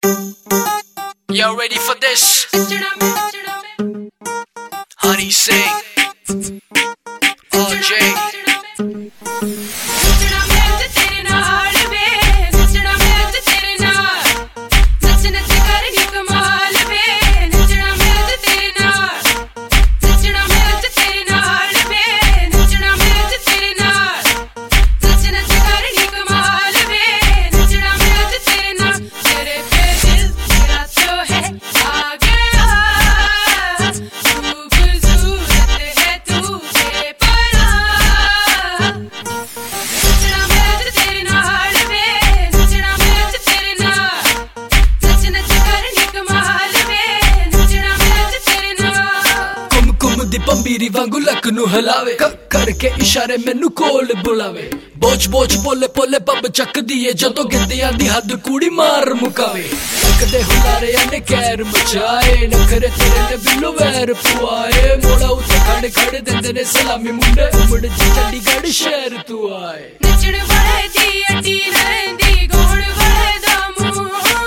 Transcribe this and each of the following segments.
Y'all ready for this? Honey Singh, RJ. पंबीरी वांगू luck नू हलावे करके इशारे मैनू कोल बुलावे बोच बोच बोले पोले पब चक दिए जदों गिद्दियां दी हद कूड़ी मार मुकावे कदे हुलारे ने कैर मचाए नखरे तेरे ने बिल्लो वैर पुआए मोड़ा उते खड़ खड़ देंदे ने सलामी मुंडे उमड़ चंडीगढ़ शहर तू आए नचण वाले दी अड्डी रहंदी गोण वाले दा मुंह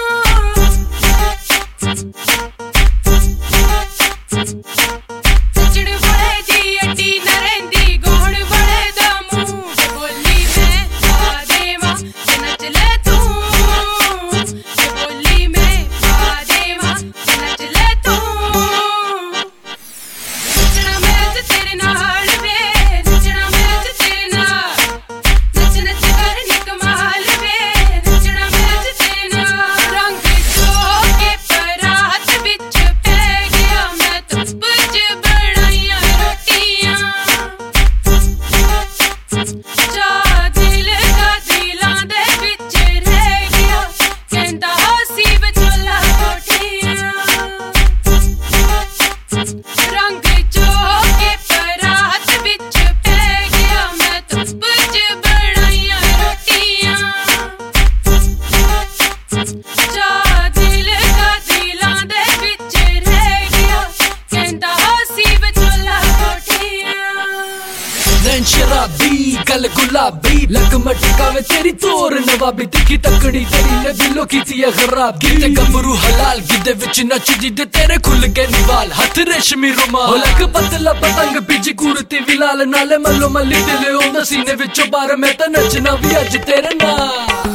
शराबी गल गुलाबी लक मटकावे तेरी तोर नवाबी तिखी तकड़ी तेरी ने बिल्लो कीती है खराब गिते गबरू हलाल गिदे विच नचदी दे तेरे खुल गए निवाल हथ रेशमी रुमाल लक पतला पतंग बिज कुर्ती विलाल नाले मल्लो मल्ली दिल ओंदा सीने विचों बार मैं तां नचना भी अज तेरे नाल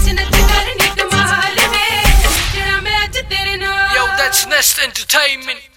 Nest Entertainment.